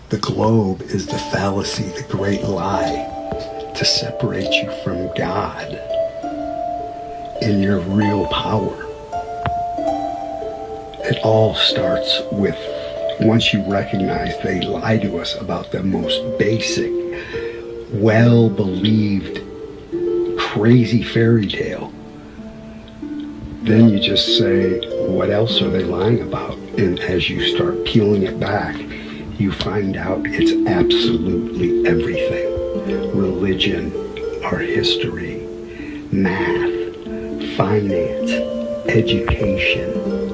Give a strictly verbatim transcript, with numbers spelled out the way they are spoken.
The globe is the fallacy, the great lie to separate you from God in your real power. It all starts with, once you recognize they lie to us about the most basic, well-believed, crazy fairy tale, then you just say, what else are they lying about? And as you start peeling it back, you find out it's absolutely everything. Religion, our history, math, finance, education,